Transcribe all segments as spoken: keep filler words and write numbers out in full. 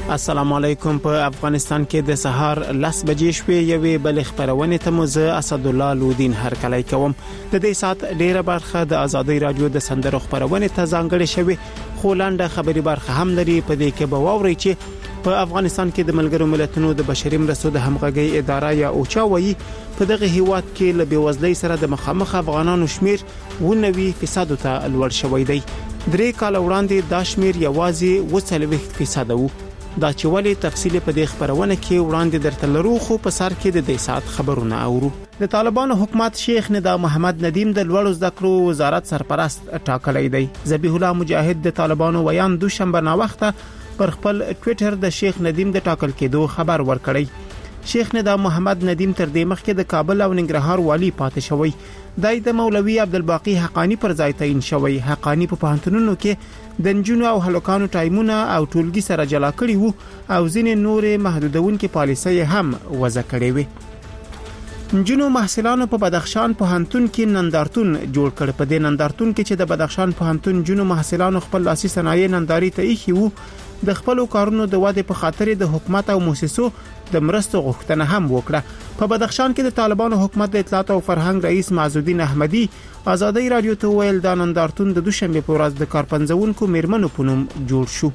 السلام علیکم. په افغانستان کې د سهار لس بجې شوې یوې بل خبرونه ته مو زه اسد الله لودین هرکلی کوم. د دې سات ډیره برخه د ازادي رادیو د سندرو خبرونه ته ځانګړې شوې، خو لاندې خبري برخه هم لري. په دې کې به واوري چې په افغانستان کې د ملګرو ملتونو د بشري مرستو د همغږي اداره یا اوچا وایي په دغه هیواد کې له بیوزلۍ سره د مخامخ افغانانو شمیر نوي فیصد ته لوړ شوی دی. درې کال وړاندې دا شمیر یوازې اووه فیصد وو. دا چې ولې تفصیل په دې خبرونه کې وړاندې درته لرو، خو په سر کې د دې سات خبرونه اورو. د طالبانو حکومت شیخ ندا محمد ندیم د لوړو زده کړو وزارت سرپرست ټاکلی دی. ذبیح الله مجاهد د طالبانو ویان دوشنبه نا وخته پر خپل ټوئیټر د شیخ ندیم د ټاکل کېدو خبر ورکړی. شیخ ندا محمد ندیم تر دې مخکې د کابل او ننګرهار والی پاتې شوی. دای د مولوی عبدالباقی حقانی پر ځای تعین شوی. حقانی په پوهنتونونو کې د نجونو او هلکانو ټایمونه او ټولګي سره جلا کړي وو او ځینې نورې محدودونکې پالیسۍ هم وضع کړې وې. نجونو محصلانو په بدخشان پوهنتون کې نندارتون جوړ کړ. په دې نندارتون کې چې د بدخشان پوهنتون نجونو محصلانو خپل لاسي صنایع ننداري ته ایښي وو، د خپل کارونو د واده په خاطر د حکومت او مؤسسو د مرستو غوښتنه هم وکړه. په بدخشان کې د طالبانو حکومت د اطلاعات او فرهنګ رئیس معزالدین احمدی ازادي رادیو ته ویل دا نندارتون د دوشنبه په ورځ د کارپنځونکو میرمنو په نوم جوړ شو.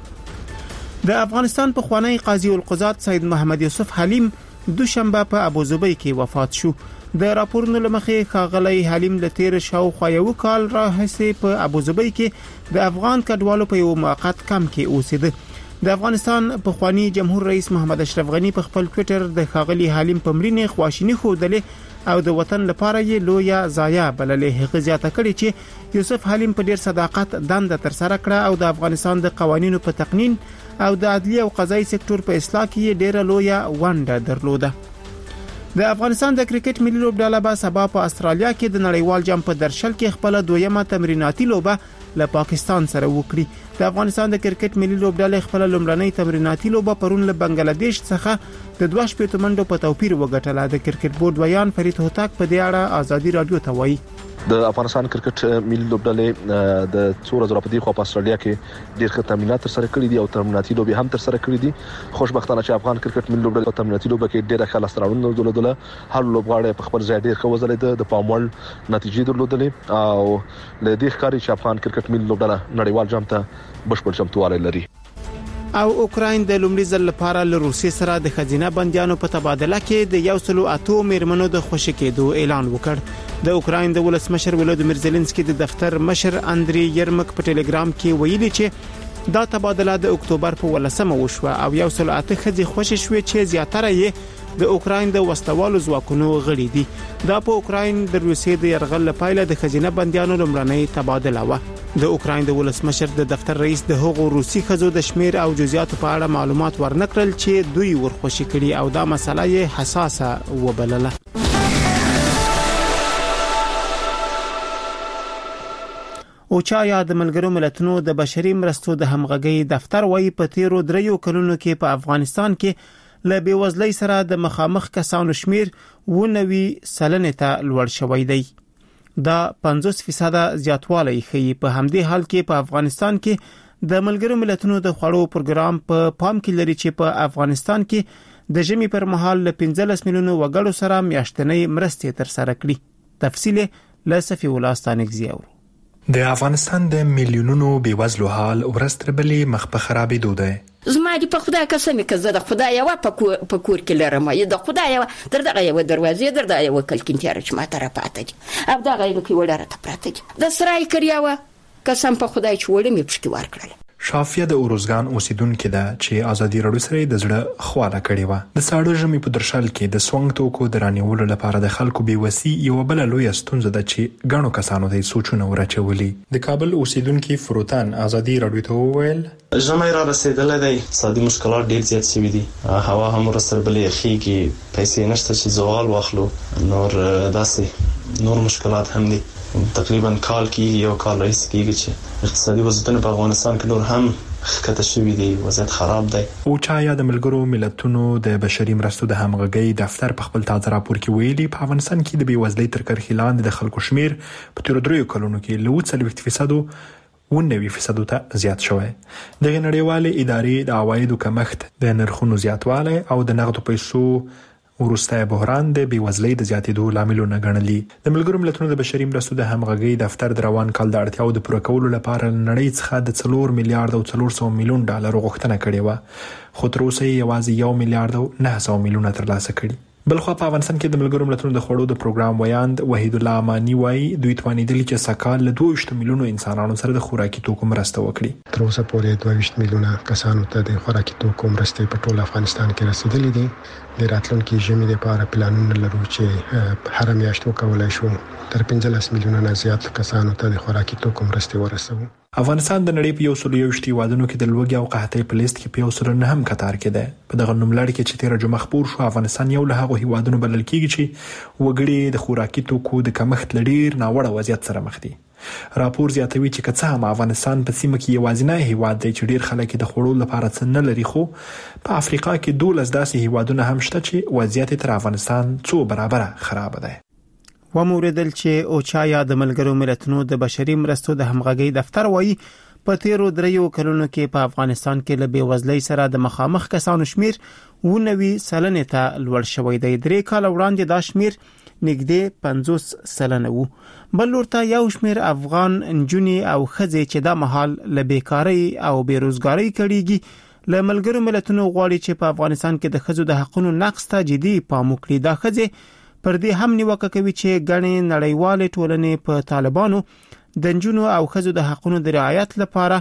د افغانستان په خوانی قاضي القضات سید محمد یوسف حلیم دوشنبه په ابوظبي کې وفات شو. د راپورونو لمخې ښاغلی حلیم له تیر شاوخوا یو کال راهیسې په ابوظبي کې د افغان کډوالو په یو موقت کمپ کې اوسېده. د افغانستان په خوانی جمهور رئیس محمد اشرف غنی په خپل ټوئیټر د ښاغلی حلیم په مړینې خواشینی خوده او د وطن لپاره یې لویه ضایعه بللې. هغه زیاته کړې چې یوسف حلیم په ډیر صداقت دنده تر سره کړه او د افغانستان د قوانینو په تقنین او د عدلیه او قضایي سکتور په اصلاح کې ډیره لویه ونډه درلوده. د افغانستان د کرکټ ملي لوبډله به سبا په استرالیا کې د نړیوال جام په درشل کې خپل دویمه تمریناتي لوبه له پاکستان سره وکړي. د افغانستان د کرکټ ملي لوبډله خپل لومړنۍ تمریناتي لوبه پرون له بنگلاديش څخه د دوه شپږ منډو په توپیر وګټله. د کرکټ بورډ ویان فرید هوتک په دې اړه ازادي رادیو ته وایي د افغانستان کرکټ ملي لوبډلې د څو ورځې راپدې خو په استرالیا کې ډېر ښه تمرینات تر سره کړي دي او تمریناتي لوبې هم تر سره کړي دي. خوشبختانه چې افغان کرکټ ملي لوبډلې په تمریناتي لوبه کې ډېر ښه لاستراوړنه درلودله. هر لوبغاړی په خپل ځای ډېر ښه وځلېده، د پاموړ نتیجې درلودلې او له دې ښکاري چې افغان کرکټ ملي لوبډله نړیوال جام ته بشپړ چمتووالی لري. او اوکراین د لومړي ځل لپاره له روسیې سره د خزینه بندیانو په تبادله کې د یو سلو اتو میرمنو د خوشی کېدو اعلان وکړ. د اوکراین د ولسمشر ولادیمیر زيلنسکي د دفتر مشر اندري یرمک په ټلګرام کې ویلي چې دا تبادله د اکتوبر په ولسمه وشوه او یو سلو اته خزي خوشی شوې چې زیاتره یې د اوکراین د وسوالو ځواکونو غړي دي. دا په اوکراین د روسیې د يرغل لپاره د خزینه بندیانو لمړنۍ تبادله و. د اوکراین د ولسمشر د دفتر رئیس د هغو روسي خزو د شمیر او جزئیاتو په اړه معلومات ورنکړل چې دوی ورخوشي کړي او دا مسله یې حساسه وبلله. اوچا یا د ملګرو ملتونو د بشري مرستو د همغږي دفتر وايي په تیرو دریو کلونو کې په افغانستان کې له بیوزلۍ سره د مخامخ کسانو شمیر نوي سلنې ته لوړ شوی دی. دا پنځوس فیصد زیاتوالی ښیي. په همدې حال کې په افغانستان کې د ملګرو ملتونو د خوړو پروګرام په پا پام کې لري چې په افغانستان کې د ژمي پر مهال له پنځلس میلیونو وګړو سره میاشتنۍ مرستې تر سره کړي. تفصیل له صفي الله ستانکزی اورو. د افغانستان د میلیونونو بیوزلو حال ورستربلې مخ په خرابېدو ده. زما دې په خدای قسم کې زه د خدای یو په کور په کور کې لرم، یی د خدای یو در دغه یو دروازې در دغه یو کلکین تیار چې ما ته را پاتې دي او دغه یو کې وړه را پاتې دي. د سرای کړیاوه قسم په خدای چې وړه مې پښتي ور کړل. شافیه د اوروزګان اوسیدونکو ده چې ازادي رادیو سره د زړه خواله کړې و. د ساړه ژمي په درشل کې د سوانګ توکو درانیولو لپاره د خلکو بیوسی یو بل لوی ستونزه ده چې غاڼو کسانو د سوچونه ورچولي. د کابل اوسیدونکو فروتان ازادي رادیو ته وویل ژمي را رسیدلې دی، اقتصادي مشکلات ډیر زیات شوي دي، هوا هم ورسربلې خيږي، پیسې نشته چې زوال واخلو، نور داسې نور مشکلات هم دي. تقریبا کال کې یو کال رئیس کېږي چې اقتصادي وضعیت په افغانستان کې نور هم خطه شوی دی، وضعیت خراب دی. او چا یا د ملګرو ملتونو د بشري مرستو د همغږي دفتر په خپل تازه راپور کې ویلي په افغانستان کې د بیوزلۍ تر کرښې لاندې د خلکو شمیر په تیر دریو کلونو کې له څلوېښت فیصد نوي فیصد ته زیات شوی. د نړیوالې ادارې د عوایدو کمښت، د نرخونو زیاتوالی او د نغدو پیسو وروسته بحران د بیوزلۍ د زیاتېدو لاملونه ګڼلي. د ملګرو ملتونو د بشري مرستو د همغږۍ دفتر د روان کال د اړتیاو د پوره کولو لپاره نړۍ څخه د څلور میلیارډ او څلور سوه میلیون ډالر غوښتنه کړې وه، خو تر اوسه یې یوازې یو میلیارډ او نه سوه میلیونه ترلاسه کړي. بلخوا په افغانستان کې د ملګرو ملتونو د خوړو د پروګرام ویاند وحید الله امانی وایي دوی توانیدلي چې سږکال له دوه ویشت میلیونو انسانانو سره د خوراکي توکو مرسته وکړي. تر اوسه پورې دوه ویشت میلیونه کسانو ته د خوراکي توکو مرستې په ټول افغانستان کې رسیدلې دي. د راتلونکي ژمي لپاره پلانونه لرو چې هر میاشت وکولای شو تر پنځلس میلیونه نه زیات کسانو ته د خوراکي توکو مرستې ورسوو. افغانستان د نړۍ په یو سل یوویشت هیوادونو کې د لوږې او قحطۍ په لیست کې په یو سل نهم کتار کې ده. په دغه نوملړ کې چې تیره جمعه خپور شو، افغانستان یو له هغو هیوادونو بلل کېږي چې وګړي د خوراکي توکو د کمښت له ډېر ناوړه وضعیت سره مخ دي. راپور زیاتوي چې که څه هم افغانستان په سیمه کې یوازینی هیواد دی چې ډېر خلک د خوړو لپاره څه نه لري، خو په افریقا کې دولس داسې هیوادونه هم شته چې وضعیت تر افغانستان څو برابره خراب دی. و موردل چې اوچا یا د ملګرو ملتونو د بشري مرستو د همغږۍ دفتر وایي په تیرو دریو کلونو کې په افغانستان کې له بېوزلۍ سره د مخامخ کسانو شمیر اووه سلنې ته لوړ شوی دی. درې کاله وړاندې دا شمیر نږدې پنځوس سلنه وو. بل لورته یو شمیر افغان نجونې او ښځې چې دا مهال له بیکارۍ او بیروزګارۍ کړيږي له ملګرو ملتونو غواړي چې په افغانستان کې د ښځو د حقوقو نقض ته جدي پام وکړي. دا ښځې پر دې هم نیوکه کوي چې ګڼې نړیوالې ټولنې په طالبانو د نجونو او ښځو د حقوقو د رعایت لپاره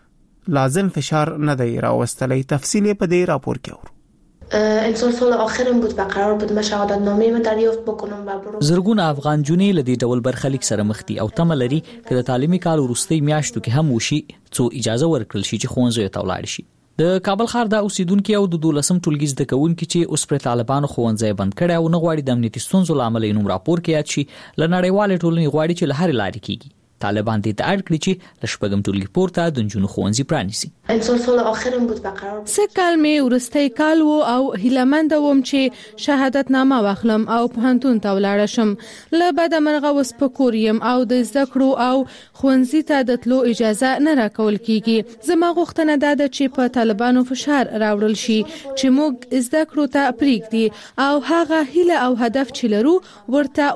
لازم فشار نه دی راوستلی. تفصیل په دې راپور کې اورو. امسال سال آخرم بود و قرار بود من شهادتنامه من دریافت بکنم و برو. زرګونه افغان جونې لدی ډول برخلیک سره مخ دي او تمه لري چې د تعلیمي کال وروستي میاشتو کې هم وشي څو اجازه ورکړل شي چې ښوونځیو ته ولاړ شي. د کابل ښار د اوسیدونکو او د دولسم ټولګي زده کوونکو چې اوس پر طالبانو ښوونځي بند کړي او نه غواړي د امنیتي ستونزو لامل یې نوم راپور کې یاد شي، ل نړیوالې ټولنې غواړي چې له هر لارې کېږي. طالبان دې ته اړ کړي چې له شپږم ټولګي پورته د نجونو ښوونځي پرانیسي. امسال سال آخرم بود و قرار بود سکل می ورستی کال وو او هیلمند ووم چې شهادتنامه واخلم او پوهنتون ته ولاړ شم. له بده مرغه اوس په کور یم او د زده کړو او ښوونځي ته د تلو اجازه نه راکول کیږي. زما غوښتنه ده چې په طالبانو فشار راوړل شي چې موږ زده کړو ته پریږدي او هغه هیله او هدف چې لرو ورته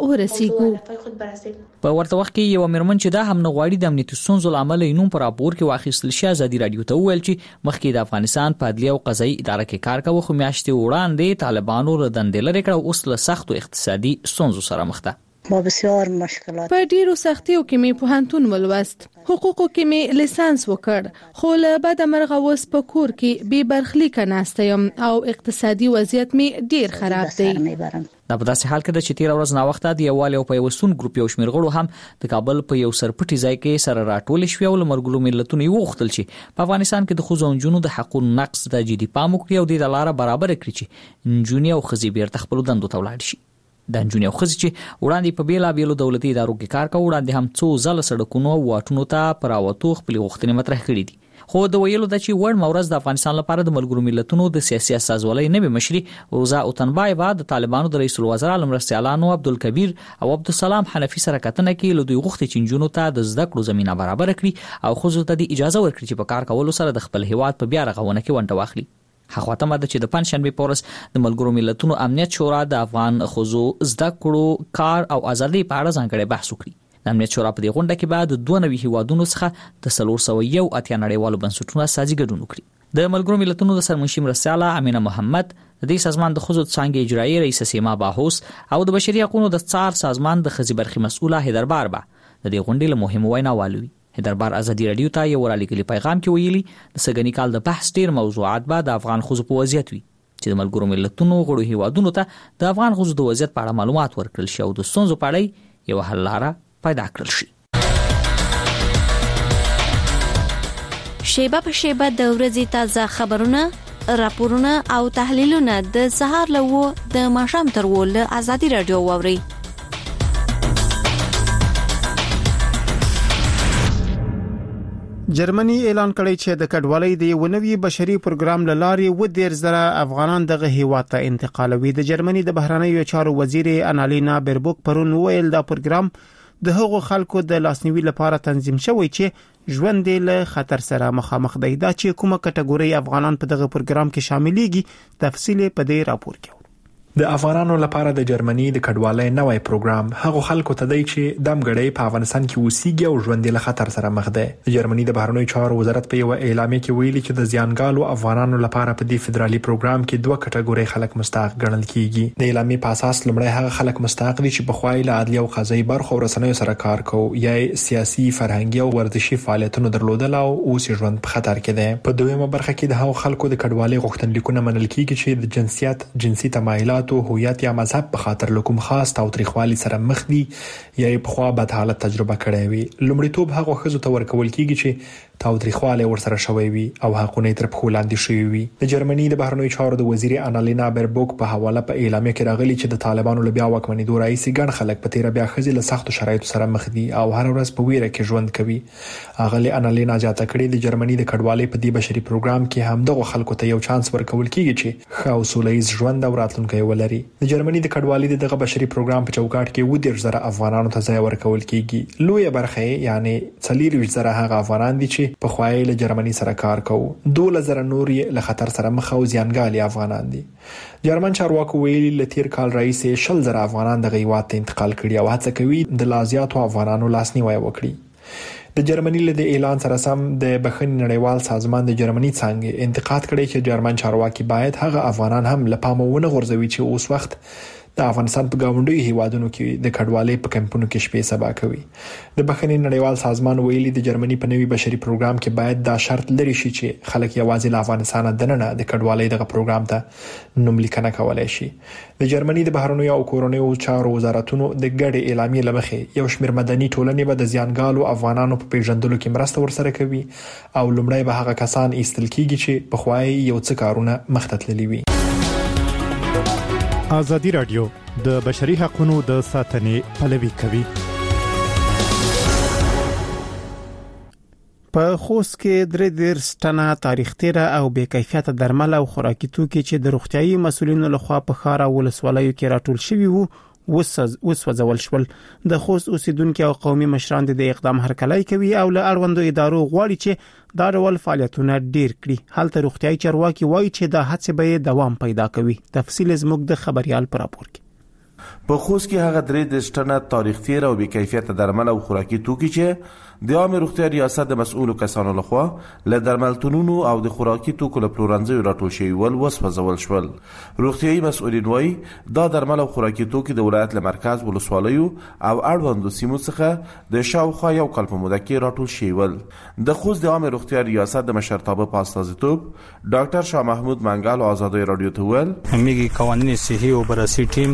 ورسیږو. په ورته وخت کې یو میرمن چې دا هم نه غواړي د امنیتي ستونزو لامل یې نوم پر راپور کې واخیستل شي، ازادي رادیو ته وویل چې مخکې د افغانستان په عدلیه او قضایي اداره کې کار کاوه، خو میاشتې وړاندې طالبانو له دندې لرې کړ او اوس له سختو اقتصادي ستونزو سره مخ ده. ما بسیار مشکلات په ډیرو سختیو کې می پوهنتون ولوست، حقوقو کې می لیسانس وکړ، خو له بده مرغه اوس په کور کې بې برخلیک ناسته یم او اقتصادي وضعیت می ډیر خراب دی. دا په داسې حال کې ده چې تیر ورځ نا وخت د یووالي او پیوستون ګروپ یو شمېر غړو هم د کابل په یو سرپټي ځای کې سره راټول شوي او له ملګرو ملتونو یې وغوښتل چې په افغانستان کې د ښځو او نجونو د حقوقو نقض ته جدي پام وکړي او دې لاره برابر کړي چې نجونې او ښځې بیرته خپلو دندو ته ولاړ شي. د نجونې او ښځې چې وړاندې په بېلابېلو دولتي ادارو کې کار کوي، وړاندې هم څو ځله سړکونو او واټونو ته په راوتو خپلې غوښتنې مطرح کړي دي. خو د ویلو د چې وړ مورز د افغانستان لپاره د ملګرو ملتونو د سیاسي اساسوالۍ نوې مشري روزا اوتنبایوا د طالبانو د رئیس الوزرا لمرستیالانو عبدالکبیر او عبدالسلام حنفي سره کتنه کې له دوی غوښتي چې نجونو ته د زده کړو زمينه برابر کړي او ښځو ته د اجازه ورکړي چې په کار کولو سره د خپل هیواد په بیا رغونه کې ونډه واخلي. هغه ته مده چې د پنځشنبه پورس د ملګرو ملتونو امنیت شورا د افغان ښځو زده کړو کار او ازادي په اړه ځانګړی بحث وکړي. د امنیت شورا په دې غونډه کې بعد دوه نوي هیوادونو څخه د څلور سوه یو اتیا نړیوالو بنسټونو اساسي ګډون وکړي. د ملګرو ملتونو د سرمنشي مرستیاله امینه محمد، د دې سازمان د ښځو څانګې اجرایي رئیس سیما باهوس او د بشري حقوقو د څار سازمان د ښځې برخې مسؤله هیدربار به د دې غونډې له مهمو ویناوالو وي. هیدربار ازادي رادیو ته یو رالیکلي پیغام کې ویلي د سګنی کال د بحث ډیر موضوعات به د افغان ښځو په وضعیت وي چې د ملګرو ملتونو غړو هیوادونو ته د افغان ښځو د وضعیت په اړه معلومات ورکړل شي او د ستونزو په اړه یو حل لاره پیدا کړل شي. شیبه په شیبه د ورځې تازه خبرونه، راپورونه او تحلیلونه د سهار له وو د ماښام تر وو له ازادي رادیو واوري. جرمني اعلان کړی چې د کډوالۍ د یو نوي بشري پروګرام له لارې و ډیر زره افغانان دغه هیواد ته انتقالوي. د جرمني د بهرنیو چارو وزیر انالینا بیربوک پرون ویل دا پروګرام د هغو خلکو د لاسنیوي لپاره تنظیم شوی چې ژوند له خطر سره مخامخ دی. دا چې کومه کټګوري افغانان په دغه پروګرام کې شاملېږي تفصیل په دې راپور کې. د افغانانو لپاره د جرمني د کډوالۍ نوې پروګرام هغه خلکو ته دی چې دمګړی په افغانستان کې اوسېږي او ژوند له خطر سره مخ دی. د جرمني د بهرنیو چارو وزارت په یو اعلامیه کې ویلي چې د زیانګالو افغانانو لپاره په دې فدرالي پروګرام کې دوه کټګوري خلک مستحق ګڼل کیږي. د اعلامیې په اساس لومړی هغه خلک مستحق دي چې په خوای له عدلي او قضایي برخو رسنیو سره کار کوي یا سیاسي فرهنګي او ورزشي فعالیتونو درلودل او اوس ژوند په خطر کې دی. په دویمه برخه کې د هغو خلکو د کډوالۍ غوښتنلیکونه منل کیږي چې د جنسیت، جنسي تمایلات او هویت یا مذهب په خاطر له کوم خاص تاوتریخوالي سره مخ دي یا په خوا بد حالت تجربه کړې وي. لومړیتوب هغه ښځو ته ورکول کیږي چې تاوتریخوالي ورسره شوی وي او حقونه تر پښو لاندې شوی وي. د جرمني د بهرنیو چارو د وزیر انالینا بربوک په حواله په اعلامیه کې راغلي چې د طالبانو له بیا واکمنېدو راځي ګڼ خلک په تیر بیا خزي له سختو شرایطو سره مخ دي او هر ورځ په ویره کې ژوند کوي. اغلی انالینا جاته کړي د جرمني د کډوالۍ په دې بشري پروګرام کې هم دغه خلکو ته یو چانس ورکول کیږي چې ښه او سولهییز ژوند او راتلونکی ولري. د جرمني د کډوالۍ دغه بشري پروګرام په چوکاټ کې و ډیر زره افغانانو ته ځای ورکول کیږي. لوی برخه یعنی څلور زره هغه افغانان دي چې په خوای له جرمني سره کار کوي. دوه زره نور یې له خطر سره مخ او زیانګالي افغانان دي. جرمن چارواکو ویلي ل تیر کال رئیس شل زره افغانان د غیوات ته انتقال کړي او هڅه کوي د لازیاتو افغانانو لاسنیوي وکړي. د جرمني له اعلان سره سم د بخښنې نړیوال سازمان د جرمني څنګه انتقاد کړي چې جرمن چارواکي باید هغه افغانان هم له پامه ونه غورځوي چې اوس وخت د افغانستان په گاونډي هیوادونو کې د کډوالۍ په کمپونو کې شپې سبا کوي. د بخښنې نړیوال سازمان ویلي د جرمني په نوي بشري پروګرام کې باید دا شرط لري شي چې خلک یوازې له افغانستان دننه د کډوالۍ دغه پروګرام ته نوم لیکنه کولای شي. د جرمني د بهرنیو او کورنیو چارو وزارتونو د ګډې اعلامیې لمخې یو شمېر مدني ټولنې به د زیانګالو افغانانو په پیژندلو کې مرسته ورسره کوي او لومړی به هغه کسان ایستل کیږي چې په خوای یو څه کارونه مخته تللي وي. ازادي رادیو د بشري حقوقو د ساتنې پلوي کوي. په خوست کې درې دیرش ټنه تاریخ تیره او بې کیفیته درمل او خوراکي توکي چې د روغتيایي مسولینو لخوا په ښار او ولسوالیو کې راټول شوي وو وسوځول شول. د خوست اوسیدونکو او قومي مشران د اقدام هرکلی کوي او له اړوندو ادارو غواړي چې دا ډول فعالیتونه ډیر کړي. هلته روغتيایي چارواکي وایي چې دا هڅه به دوام پیدا کوي. تفصیل زموږ د خبريال پر راپور کې. په خوست کې هغه درې دیرش ټنه تاریخ تیر او بې کیفیته درمل او خوراکي توکي چې د عامه روغتیا ریاست د مسؤلو کسانو لخوا له درملتونونو او د خوراکي توکو له پلورنځیو راټول شوي ول وسوځول شول. روغتيایي مسؤلین وایي دا درمل او خوراکي توکي د ولایت له مرکز ولسوالیو او اړوندو سیمو څخه د شاوخوا یو کال په موده کې راټول شوي ول. د خوست د عامه روغتیا ریاست د مشرتابه په استازیتوب ډاکټر شاه محمود منګل آزادۍ رادیو ته ویل همغه قوانین صحي او بررسي ټیم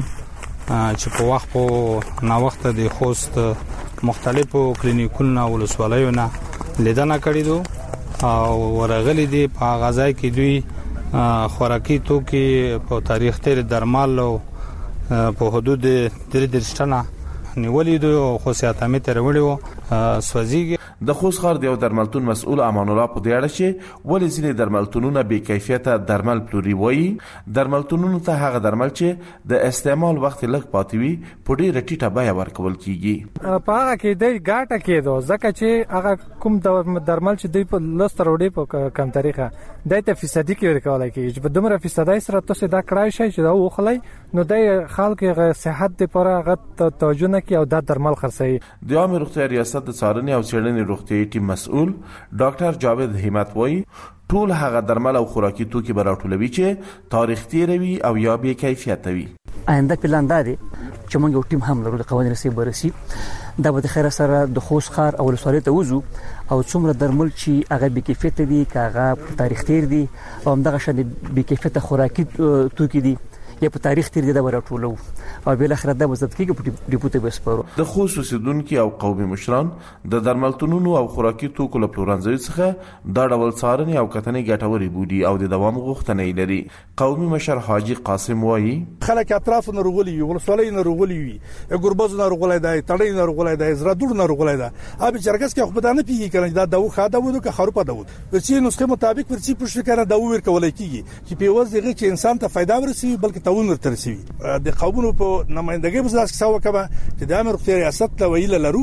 چې په وخت په نا وخت د خوست مختلفو کلینیکونو او ولسوالیو نه لیدنه کړې دو او ورغلي دي په غذای کې دوی خوراکي توکي په تاریخ تیر درمل او په حدود درې دیرش ټنه نیولې دي او خصوصیاتامه تر وړو سوځيږي. د خوست ښار د یو درملتون مسؤل امان الله په دې اړه چې ولې ځینې درملتونونه بې کیفیته درمل پلوري وایي درملتونونو ته هغه درمل چې د استعمال وخت لږ پاتې وي په ډېره ټیټه بیه ورکول کیږي. په هغه کې د ګاټه کېدو ځکه چې هغه کوم درمل چې دوی په لستر وړي په کم تاریخه د ته فیصدي کې ورکول کیږي په دومره فیصدي سره تاسو دا کړای شئ چې دا وخلای نو د خلکو صحت لپاره هغه توجه نه کوي او دا درمل خرڅي. د عامه روغتیا ریاست د څارنې او څېړنې روغتيایي ټیم مسؤل ډاکټر جاوید همت وایي ټول هغه درمل او خوراکي توکي به راټولوي چې تاریخ تیر وي او یا بې کیفیت وي. آینده پلان دا دی چې موږ یو ټیم هم لرو د قوانینو سي بررسي دا به د خیر سره د خوست ښار او ولسوالۍ ته وځو او څومره درمل چې هغه بې کیفیت دي کاغه تاریخ تیر دي او همدغه شان بې کیفیت خوراکي توکي دي یا په تاریخ تیر دی دا ورټولو او بل اخر دا وزت کېږي په ډیپوټي بسپارو. د خوست اوسیدونکو او قومي مشران د درملتونونو او خوراکي توکو له پلورنځیو څخه دا ډول څارنې او کتنې ګټورې بودي او د دوام غوښتنه لري. قومي مشر حاجی قاسم وایي خلک اطراف نه رغولي وي ولسوالۍ نه رغولي وي ګوربز نه رغولای دی تړې نه رغولای دی زرا دور نه رغولای دی اب چرګس کې خو بدانه پیږي کنه دا دو خاده ودو که خروپه دو چې نسخه مطابق ورچی پښه کنه دا ور کولای کیږي چې په وځ دغه چې انسان ته فائدہ ورسي بلکې تاون ورته رسي. د قومونو په نمائندګۍ په اساس څه وکړه چې د امر روغتیا ریاست ته ویل لرو